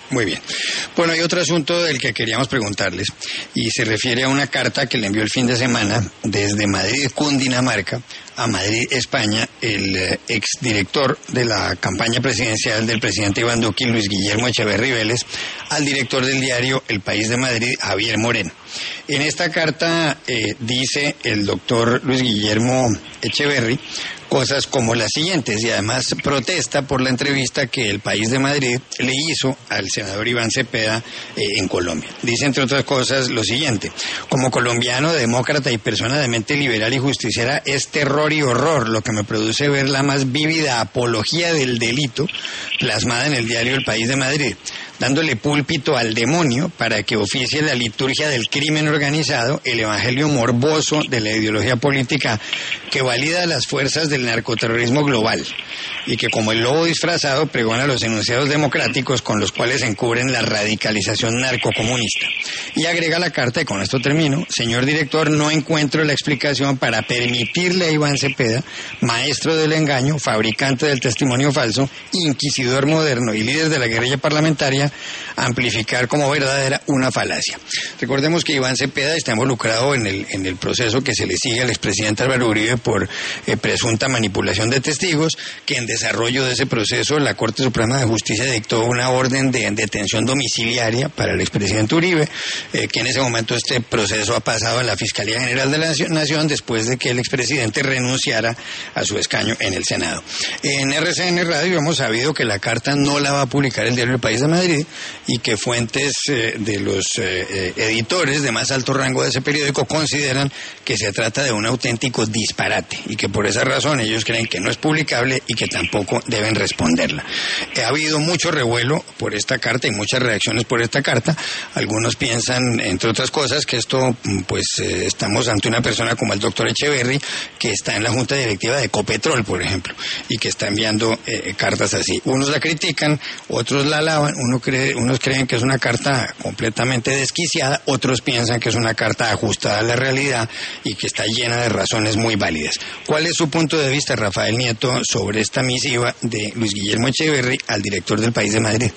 Muy bien. Bueno, hay otro asunto del que queríamos preguntarles y se refiere a una carta que le envió el fin de semana desde Madrid, Cundinamarca, a Madrid, España, el exdirector de la campaña presidencial del presidente Iván Duque, Luis Guillermo Echeverri Vélez, al director del diario El País de Madrid, Javier Moreno. En esta carta dice el doctor Luis Guillermo Echeverri cosas como las siguientes, y además protesta por la entrevista que El País de Madrid le hizo al senador Iván Cepeda en Colombia. Dice, entre otras cosas, lo siguiente: como colombiano, demócrata y persona de mente liberal y justiciera, es terror y horror lo que me produce ver la más vívida apología del delito plasmada en el diario El País de Madrid, dándole púlpito al demonio para que oficie la liturgia del crimen organizado, el evangelio morboso de la ideología política que valida las fuerzas del narcoterrorismo global y que, como el lobo disfrazado, pregona los enunciados democráticos con los cuales encubren la radicalización narcocomunista. Y agrega la carta, y con esto termino: señor director, no encuentro la explicación para permitirle a Iván Cepeda, maestro del engaño, fabricante del testimonio falso, inquisidor moderno y líder de la guerrilla parlamentaria, amplificar como verdadera una falacia. Recordemos que Iván Cepeda está involucrado en el proceso que se le sigue al expresidente Álvaro Uribe por presunta manipulación de testigos, que en desarrollo de ese proceso la Corte Suprema de Justicia dictó una orden de detención domiciliaria para el expresidente Uribe, que en ese momento este proceso ha pasado a la Fiscalía General de la Nación después de que el expresidente renunciara a su escaño en el Senado. En RCN Radio hemos sabido que la carta no la va a publicar el diario El País de Madrid y que fuentes de los editores de más alto rango de ese periódico consideran que se trata de un auténtico disparate y que por esa razón ellos creen que no es publicable y que tampoco deben responderla. Ha habido mucho revuelo por esta carta y muchas reacciones por esta carta. Algunos piensan, entre otras cosas, que esto, estamos ante una persona como el doctor Echeverri, que está en la junta directiva de Ecopetrol, por ejemplo, y que está enviando cartas así. Unos la critican, otros la alaban, unos creen que es una carta completamente desquiciada, otros piensan que es una carta ajustada a la realidad y que está llena de razones muy válidas. ¿Cuál es su punto de vista, Rafael Nieto, sobre esta misiva de Luis Guillermo Echeverri al director del País de Madrid?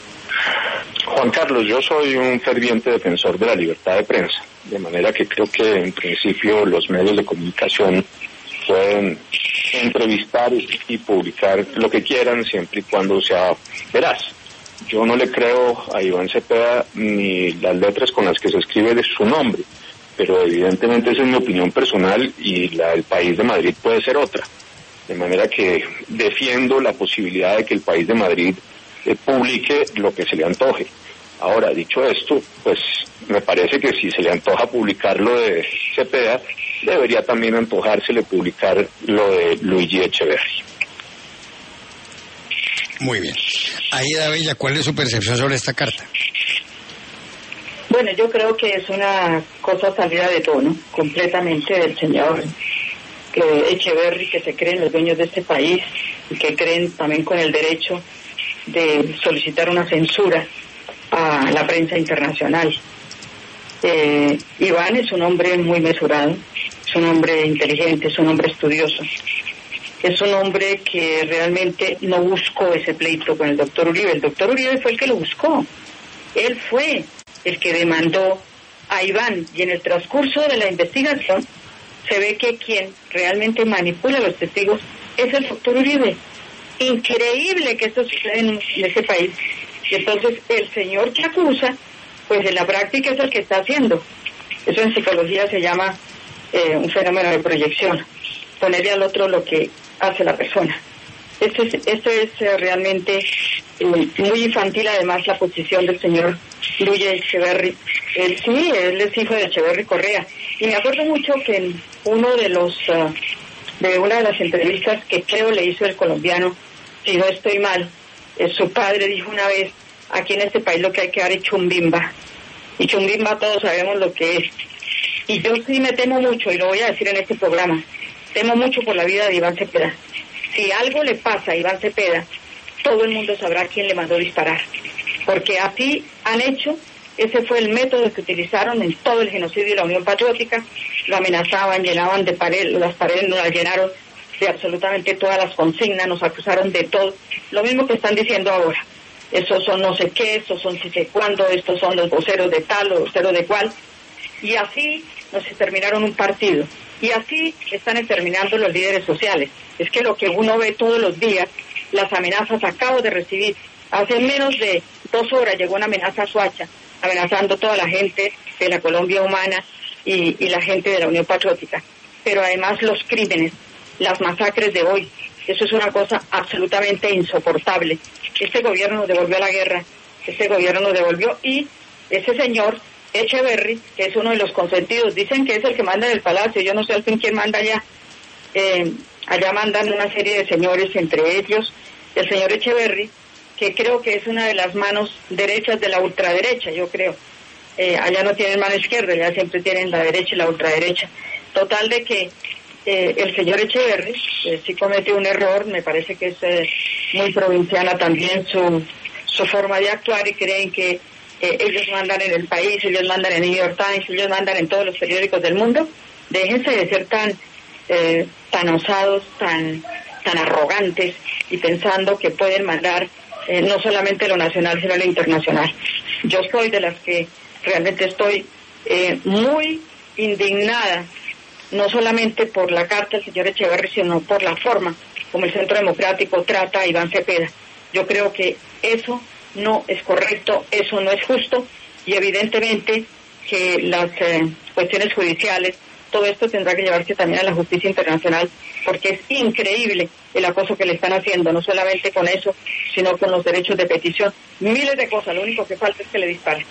Juan Carlos, yo soy un ferviente defensor de la libertad de prensa, de manera que creo que en principio los medios de comunicación pueden entrevistar y publicar lo que quieran siempre y cuando sea veraz. Yo no le creo a Iván Cepeda ni las letras con las que se escribe de su nombre, pero evidentemente esa es mi opinión personal y la del País de Madrid puede ser otra. De manera que defiendo la posibilidad de que el País de Madrid publique lo que se le antoje. Ahora, dicho esto, pues me parece que si se le antoja publicar lo de Cepeda, debería también antojársele publicar lo de Luigi Echeverri. Muy bien. Aida Bella, ¿cuál es su percepción sobre esta carta? Bueno, yo creo que es una cosa salida de tono, completamente, del señor Echeverri, que se creen los dueños de este país y que creen también con el derecho de solicitar una censura a la prensa internacional. Iván es un hombre muy mesurado, es un hombre inteligente, es un hombre estudioso, es un hombre que realmente no buscó ese pleito con el doctor Uribe. El doctor Uribe fue el que lo buscó, él fue el que demandó a Iván, y en el transcurso de la investigación se ve que quien realmente manipula a los testigos es el doctor Uribe. Increíble que esto suceda en este país. Y entonces el señor que acusa, pues en la práctica es el que está haciendo. Eso en psicología se llama un fenómeno de proyección. Ponerle al otro lo que hace la persona. Esto es realmente muy infantil, además, la posición del señor Luigi Echeverri. Él es hijo de Echeverri Correa. Y me acuerdo mucho que en una de las entrevistas que creo le hizo el colombiano, si no estoy mal, su padre dijo una vez: aquí en este país lo que hay que dar es chumbimba. Y chumbimba todos sabemos lo que es. Y yo sí me temo mucho, y lo voy a decir en este programa, temo mucho por la vida de Iván Cepeda. Si algo le pasa a Iván Cepeda, todo el mundo sabrá quién le mandó disparar. Porque así han hecho, ese fue el método que utilizaron en todo el genocidio de la Unión Patriótica. Lo amenazaban, llenaban de paredes, las paredes nos las llenaron de absolutamente todas las consignas, nos acusaron de todo. Lo mismo que están diciendo ahora. esos son no sé qué, estos son si sé cuándo, estos son los voceros de tal o voceros de cual, y así nos exterminaron un partido, y así están exterminando los líderes sociales. Es que lo que uno ve todos los días, las amenazas acabo de recibir, hace menos de 2 horas llegó una amenaza a Soacha, amenazando toda la gente de la Colombia Humana y la gente de la Unión Patriótica, pero además los crímenes, las masacres de hoy, eso es una cosa absolutamente insoportable. Este gobierno nos devolvió a la guerra, este gobierno nos devolvió, y ese señor Echeverry, que es uno de los consentidos, dicen que es el que manda en el palacio, yo no sé al fin quién manda allá, allá mandan una serie de señores, entre ellos el señor Echeverry, que creo que es una de las manos derechas de la ultraderecha, yo creo. Allá no tienen mano izquierda, allá siempre tienen la derecha y la ultraderecha. Total de que el señor Echeverry sí cometió un error, me parece que es muy provinciana también su forma de actuar, y creen que ellos mandan en el país, ellos mandan en New York Times, ellos mandan en todos los periódicos del mundo. Déjense de ser tan osados, tan arrogantes, y pensando que pueden mandar no solamente lo nacional, sino lo internacional. Yo soy de las que realmente estoy muy indignada, no solamente por la carta del señor Echeverry, sino por la forma como el Centro Democrático trata a Iván Cepeda. Yo creo que eso no es correcto, eso no es justo, y evidentemente que las cuestiones judiciales, todo esto tendrá que llevarse también a la justicia internacional, porque es increíble el acoso que le están haciendo, no solamente con eso, sino con los derechos de petición, miles de cosas, lo único que falta es que le disparen.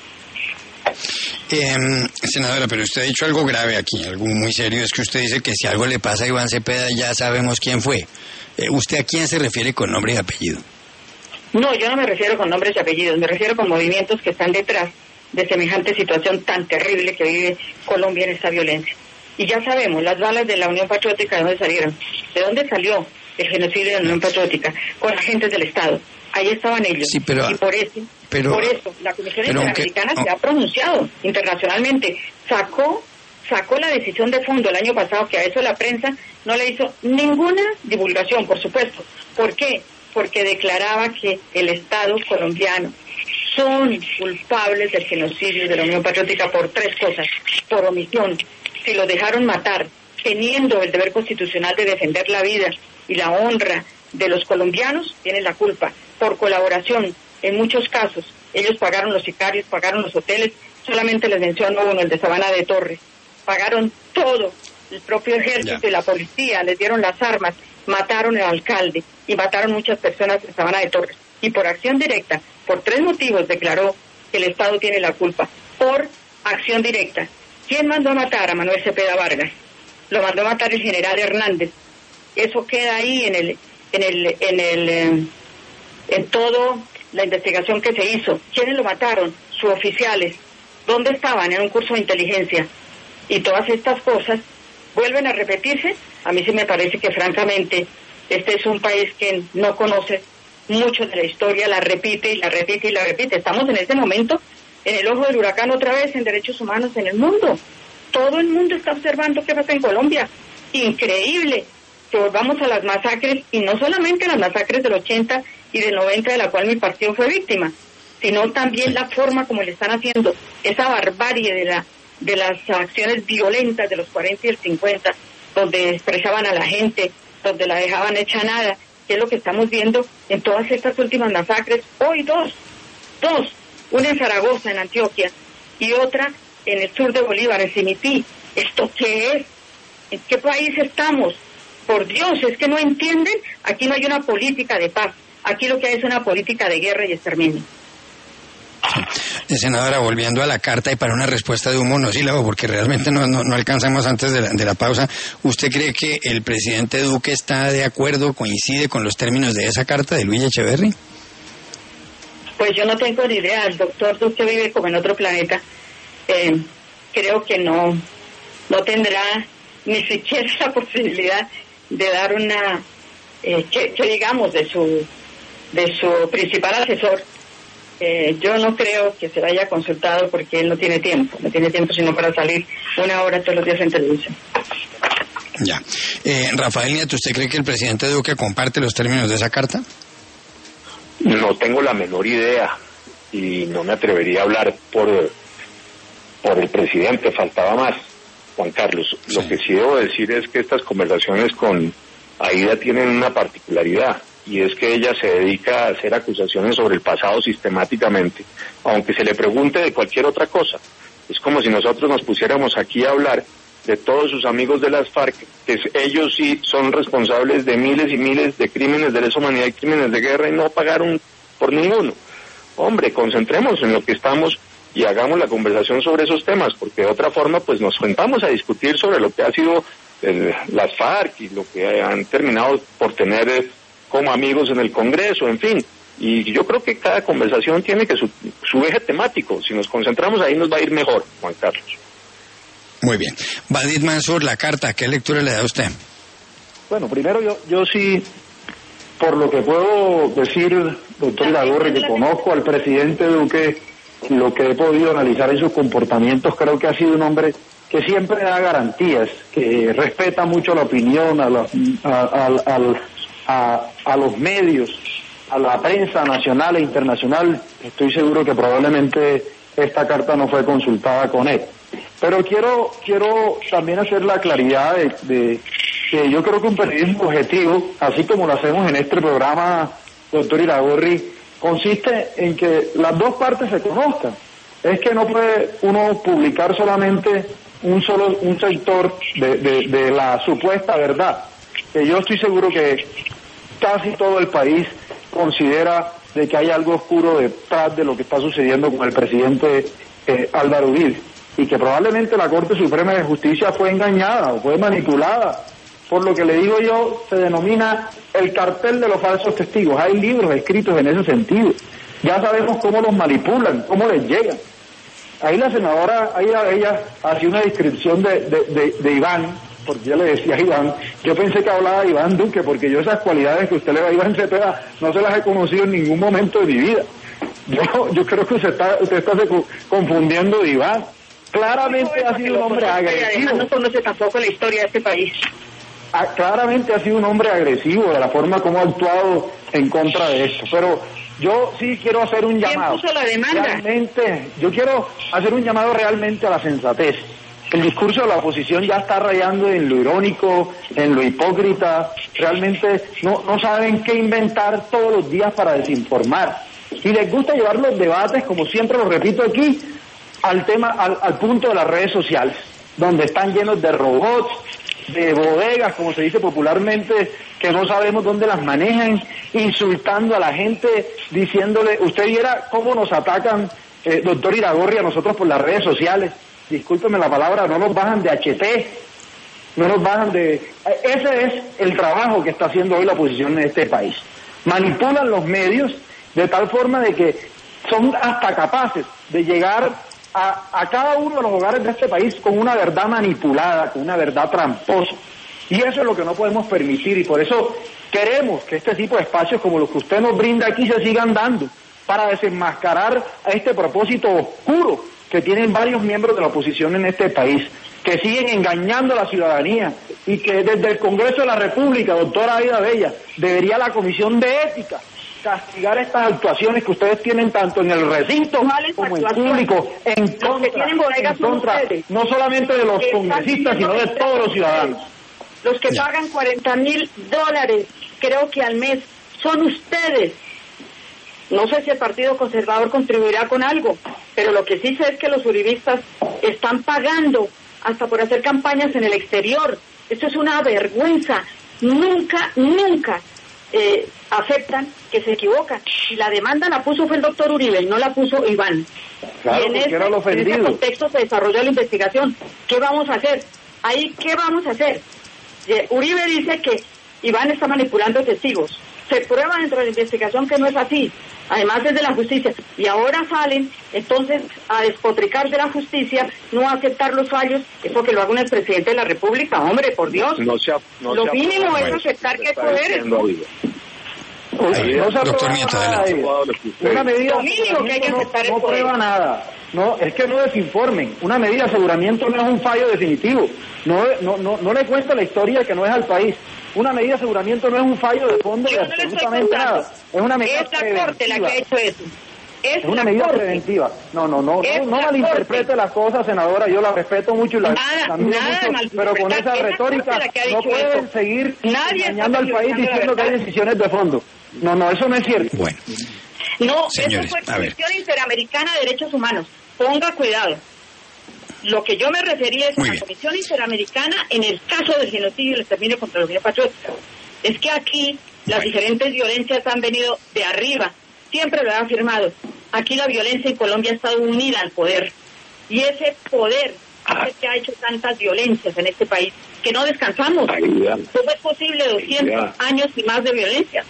Senadora, pero usted ha dicho algo grave aquí, algo muy serio, es que usted dice que si algo le pasa a Iván Cepeda ya sabemos quién fue. ¿Usted a quién se refiere con nombre y apellido? No, yo no me refiero con nombres y apellidos, me refiero con movimientos que están detrás de semejante situación tan terrible que vive Colombia en esta violencia. Y ya sabemos, las balas de la Unión Patriótica, ¿de dónde salieron? ¿De dónde salió el genocidio de la Unión Patriótica? Con agentes del Estado. Ahí estaban ellos. Sí, pero, y por eso la Comisión Interamericana se ha pronunciado internacionalmente. Sacó la decisión de fondo el año pasado, que a eso la prensa no le hizo ninguna divulgación, por supuesto. ¿Por qué? Porque declaraba que el Estado colombiano son culpables del genocidio de la Unión Patriótica por 3 cosas. Por omisión, si lo dejaron matar, teniendo el deber constitucional de defender la vida y la honra de los colombianos, tienen la culpa. Por colaboración, en muchos casos, ellos pagaron los sicarios, pagaron los hoteles, solamente les menciono uno, el de Sabana de Torres, pagaron todo, el propio ejército y la policía, les dieron las armas, mataron al alcalde y mataron muchas personas en Sabana de Torres. Y por acción directa, por 3 motivos, declaró que el Estado tiene la culpa. Por acción directa, ¿quién mandó a matar a Manuel Cepeda Vargas? Lo mandó a matar el general Hernández. Eso queda ahí en todo la investigación que se hizo. ¿Quiénes lo mataron? Suboficiales. ¿Dónde estaban? En un curso de inteligencia. Y todas estas cosas vuelven a repetirse. A mí sí me parece que francamente este es un país que no conoce mucho de la historia, la repite y la repite y la repite. Estamos en este momento en el ojo del huracán otra vez en derechos humanos en el mundo. Todo el mundo está observando qué pasa en Colombia. Increíble que volvamos a las masacres, y no solamente las masacres del 80 y del 90 de la cual mi partido fue víctima, sino también la forma como le están haciendo esa barbarie de las acciones violentas de los 40 y el 50, donde expresaban a la gente, donde la dejaban hecha nada, que es lo que estamos viendo en todas estas últimas masacres. Hoy dos, una en Zaragoza, en Antioquia, y otra en el sur de Bolívar, en Simití. ¿Esto qué es? ¿En qué país estamos? Por Dios, es que no entienden. Aquí no hay una política de paz, aquí lo que hay es una política de guerra y exterminio. Senadora, volviendo a la carta y para una respuesta de un monosílabo, porque realmente no alcanzamos antes de la pausa, ¿usted cree que el presidente Duque está de acuerdo, coincide con los términos de esa carta de Luis Echeverry? Pues yo no tengo ni idea, el doctor Duque vive como en otro planeta. Creo que no tendrá ni siquiera la posibilidad de dar una, que digamos, de su principal asesor. Yo no creo que se lo haya consultado porque él no tiene tiempo sino para salir 1 hora todos los días en televisión. Ya. Rafael Nieto, ¿usted cree que el presidente Duque comparte los términos de esa carta? No tengo la menor idea y no me atrevería a hablar por el presidente, faltaba más, Juan Carlos. Sí. Lo que sí debo decir es que estas conversaciones con Aida tienen una particularidad, y es que ella se dedica a hacer acusaciones sobre el pasado sistemáticamente, aunque se le pregunte de cualquier otra cosa. Es como si nosotros nos pusiéramos aquí a hablar de todos sus amigos de las FARC, que ellos sí son responsables de miles y miles de crímenes de lesa humanidad y crímenes de guerra y no pagaron por ninguno. Hombre, concentrémonos en lo que estamos y hagamos la conversación sobre esos temas, porque de otra forma pues nos sentamos a discutir sobre lo que ha sido las FARC y lo que han terminado por tener como amigos en el Congreso, en fin. Y yo creo que cada conversación tiene que su eje temático. Si nos concentramos ahí nos va a ir mejor, Juan Carlos. Muy bien. Badid Mansur, la carta, ¿qué lectura le da a usted? Bueno, primero yo sí, por lo que puedo decir, doctor Iragorri, que conozco al presidente Duque, lo que he podido analizar en sus comportamientos, creo que ha sido un hombre que siempre da garantías, que respeta mucho la opinión, a los medios, a la prensa nacional e internacional. Estoy seguro que probablemente esta carta no fue consultada con él. Pero quiero también hacer la claridad de que yo creo que un periodismo objetivo, así como lo hacemos en este programa, doctor Iragorri, consiste en que las dos partes se conozcan. Es que no puede uno publicar solamente un sector de la supuesta verdad, que yo estoy seguro que casi todo el país considera de que hay algo oscuro detrás de lo que está sucediendo con el presidente Álvaro Uribe, y que probablemente la Corte Suprema de Justicia fue engañada o fue manipulada. Por lo que le digo yo, se denomina el cartel de los falsos testigos. Hay libros escritos en ese sentido. Ya sabemos cómo los manipulan, cómo les llegan. Ahí la senadora, ella hacía una descripción de Iván, porque yo le decía a Iván, yo pensé que hablaba de Iván Duque, porque yo esas cualidades que usted le da a Iván Cepeda no se las he conocido en ningún momento de mi vida. Yo creo que usted está confundiendo de Iván. Claramente ha sido un hombre agresivo. No conoce tampoco la historia de este país. Claramente ha sido un hombre agresivo de la forma como ha actuado en contra de esto. Pero yo sí quiero hacer un llamado. ¿Quién puso la demanda? Realmente, yo quiero hacer un llamado realmente a la sensatez. El discurso de la oposición ya está rayando en lo irónico, en lo hipócrita. Realmente no saben qué inventar todos los días para desinformar. Y les gusta llevar los debates, como siempre lo repito aquí, al punto de las redes sociales, donde están llenos de robots, de bodegas, como se dice popularmente, que no sabemos dónde las manejan, insultando a la gente, diciéndole, usted viera cómo nos atacan, doctor Iragorri, a nosotros por las redes sociales. Discúlpeme la palabra, no nos bajan de HT, no nos bajan de... Ese es el trabajo que está haciendo hoy la oposición en este país. Manipulan los medios de tal forma de que son hasta capaces de llegar a cada uno de los hogares de este país con una verdad manipulada, con una verdad tramposa. Y eso es lo que no podemos permitir, y por eso queremos que este tipo de espacios como los que usted nos brinda aquí se sigan dando, para desenmascarar a este propósito oscuro que tienen varios miembros de la oposición en este país, que siguen engañando a la ciudadanía, y que desde el Congreso de la República, doctora Aida Bella, debería la Comisión de Ética castigar estas actuaciones que ustedes tienen tanto en el recinto como en público, en contra no solamente de los congresistas, sino de todos los ciudadanos. Los que pagan $40,000, creo que al mes, son ustedes. No sé si el Partido Conservador contribuirá con algo, pero lo que sí sé es que los uribistas están pagando hasta por hacer campañas en el exterior. Esto es una vergüenza. Nunca aceptan que se equivocan. Y la demanda la puso fue el doctor Uribe, y no la puso Iván. Claro, y en ese contexto se desarrolló la investigación. ¿Qué vamos a hacer? ¿Qué vamos a hacer? Uribe dice que Iván está manipulando testigos. Se prueba dentro de la investigación que no es así. Además es de la justicia. Y ahora salen, entonces, a despotricar de la justicia, no a aceptar los fallos. Eso que lo haga un expresidente de la República, hombre, por Dios. Lo mínimo es aceptar que hay poderes. Doctor Nieto, adelante. Una medida lo mínimo que hay que aceptar no prueba nada. No, es que no desinformen. Una medida de aseguramiento no es un fallo definitivo. No le cuenta la historia que no es al país. Una medida de aseguramiento no es un fallo de fondo de absolutamente nada. Es una medida preventiva. Es la Corte la que ha hecho eso. Es una medida preventiva. No malinterprete las cosas, senadora. Yo la respeto mucho y la admiro mucho, pero con esa retórica no pueden seguir engañando al país diciendo que hay decisiones de fondo. No, eso no es cierto. Bueno. No, señores, eso fue Comisión Interamericana de Derechos Humanos. Ponga cuidado. Lo que yo me refería es a la Comisión Interamericana en el caso del genocidio y el exterminio contra la Unidad Patriótica. Es que aquí las diferentes violencias han venido de arriba. Siempre lo he afirmado. Aquí la violencia en Colombia ha estado unida al poder. Y ese poder es el que ha hecho tantas violencias en este país, que no descansamos. ¿Cómo es posible 200 años y más de violencia?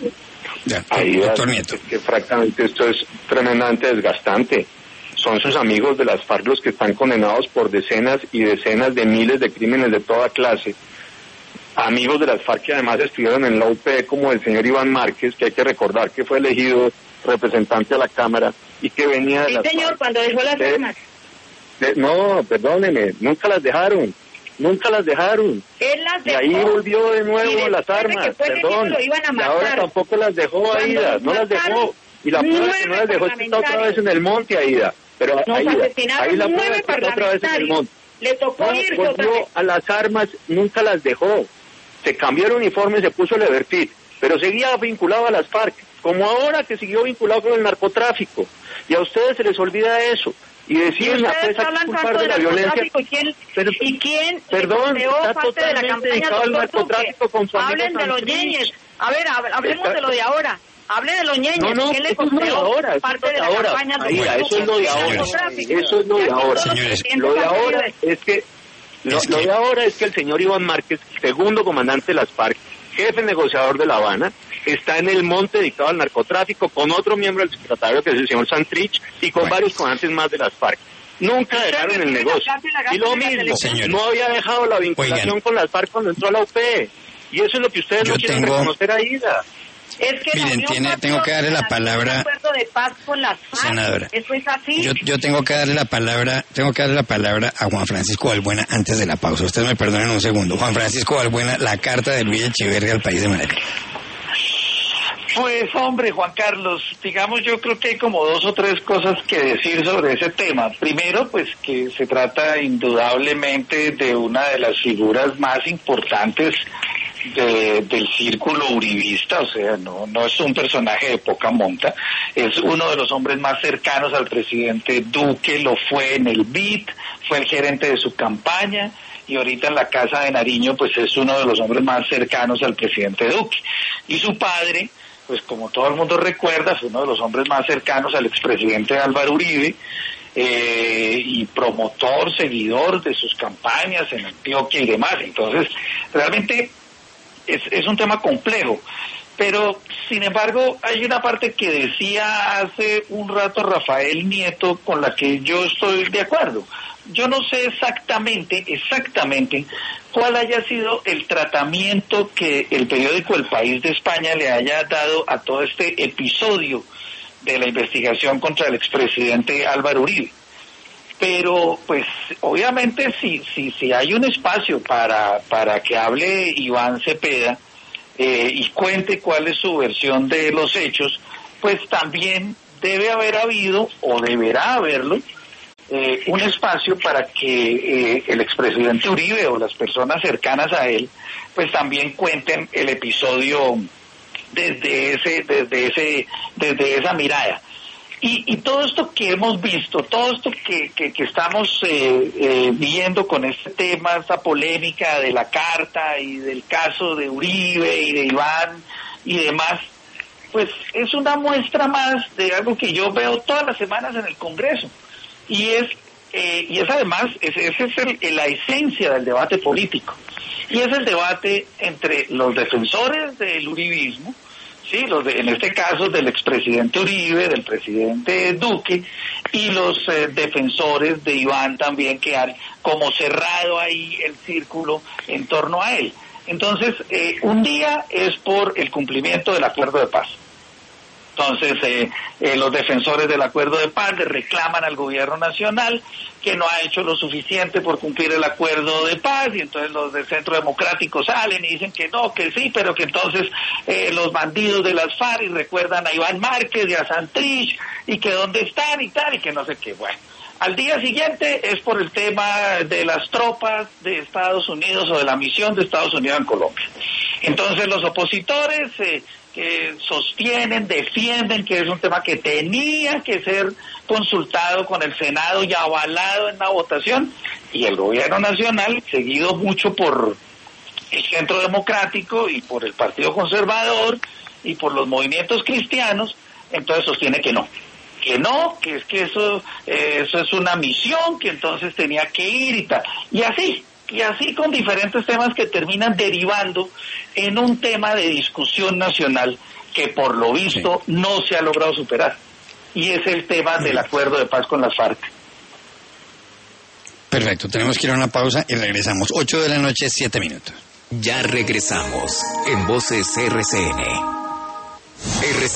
Doctor Nieto. Que francamente esto es tremendamente desgastante. Son sus amigos de las FARC los que están condenados por decenas y decenas de miles de crímenes de toda clase. Amigos de las FARC que además estuvieron en la UP, como el señor Iván Márquez, que hay que recordar que fue elegido representante a la Cámara y que venía de las FARC. Sí, señor, cuando dejó las armas. No, perdóneme, nunca las dejaron. Él las dejó. Y ahí volvió de nuevo las armas, perdón. Y ahora tampoco las dejó Aida, no las dejó. Y la prueba que no las dejó está otra vez en el monte, Aida. Pero Aida, ahí la prueba está otra vez en el monte. Le tocó irse otra vez. A las armas, nunca las dejó. Se cambió el uniforme y se puso el Evertit, pero seguía vinculado a las FARC, como ahora que siguió vinculado con el narcotráfico. Y a ustedes se les olvida eso. Y deciden a pues culpar de la violencia. ¿Y quién perdón, está parte de la totalmente dedicado al narcotráfico con su amigo. Hablen de los ñeñes. A ver, hablemos de lo de ahora. Hable de los ñeñes. No, ¿Qué le eso es lo de ahora. Parte de la campaña? Eso es lo de ahora. Eso es lo de ahora. Señores, lo de ahora es que lo de ahora es que el señor Iván Márquez, segundo comandante de las FARC, jefe negociador de La Habana, está en el monte dedicado al narcotráfico con otro miembro del secretario, que es el señor Santrich, y con varios comandantes más de las FARC. Nunca dejaron el negocio. Y lo mismo, no había dejado la vinculación con las FARC cuando entró a la UP. Y eso es lo que ustedes no quieren reconocer a Ida. Es que miren, tengo que darle la palabra, de paz con las FARC. Senadora. Eso es así. Yo tengo que darle la palabra a Juan Francisco Balbuena antes de la pausa. Ustedes me perdonen un segundo. Juan Francisco Balbuena, la carta de Luis Echeverría al país de Madrid. Pues hombre, Juan Carlos, digamos, yo creo que hay como 2 o 3 cosas que decir sobre ese tema. Primero, pues que se trata indudablemente de una de las figuras más importantes del círculo uribista, o sea, no es un personaje de poca monta, es uno de los hombres más cercanos al presidente Duque, lo fue en el BID, fue el gerente de su campaña, y ahorita en la Casa de Nariño, pues es uno de los hombres más cercanos al presidente Duque. Y su padre, pues como todo el mundo recuerda, fue uno de los hombres más cercanos al expresidente Álvaro Uribe, y promotor, seguidor de sus campañas en Antioquia y demás. Entonces, realmente es un tema complejo, pero sin embargo hay una parte que decía hace un rato Rafael Nieto con la que yo estoy de acuerdo. Yo no sé exactamente cuál haya sido el tratamiento que el periódico El País de España le haya dado a todo este episodio de la investigación contra el expresidente Álvaro Uribe. Pero pues obviamente si hay un espacio para que hable Iván Cepeda y cuente cuál es su versión de los hechos, pues también debe haber habido o deberá haberlo un espacio para que el expresidente Uribe o las personas cercanas a él pues también cuenten el episodio desde esa mirada. Y todo esto que hemos visto, todo esto que estamos viendo con este tema, esta polémica de la carta y del caso de Uribe y de Iván y demás, pues es una muestra más de algo que yo veo todas las semanas en el Congreso. Y es además, esa es la esencia del debate político. Y es el debate entre los defensores del uribismo, sí, en este caso del expresidente Uribe, del presidente Duque, y los defensores de Iván también, que han como cerrado ahí el círculo en torno a él. Entonces, un día es por el cumplimiento del acuerdo de paz, Entonces, los defensores del acuerdo de paz le reclaman al gobierno nacional que no ha hecho lo suficiente por cumplir el acuerdo de paz, y entonces los del Centro Democrático salen y dicen que no, que sí, pero que entonces los bandidos de las FARC, y recuerdan a Iván Márquez y a Santrich, y que dónde están y tal, y que no sé qué. Bueno, al día siguiente es por el tema de las tropas de Estados Unidos o de la misión de Estados Unidos en Colombia. Entonces los opositores sostienen, defienden que es un tema que tenía que ser consultado con el Senado y avalado en la votación, y el gobierno nacional, seguido mucho por el Centro Democrático y por el Partido Conservador y por los movimientos cristianos, entonces sostiene que no, que eso es una misión, que entonces tenía que ir y tal, y así con diferentes temas que terminan derivando en un tema de discusión nacional que por lo visto no se ha logrado superar, y es el tema del acuerdo de paz con las FARC. Perfecto, tenemos que ir a una pausa y regresamos. 8:00 PM. Ya regresamos en Voces RCN.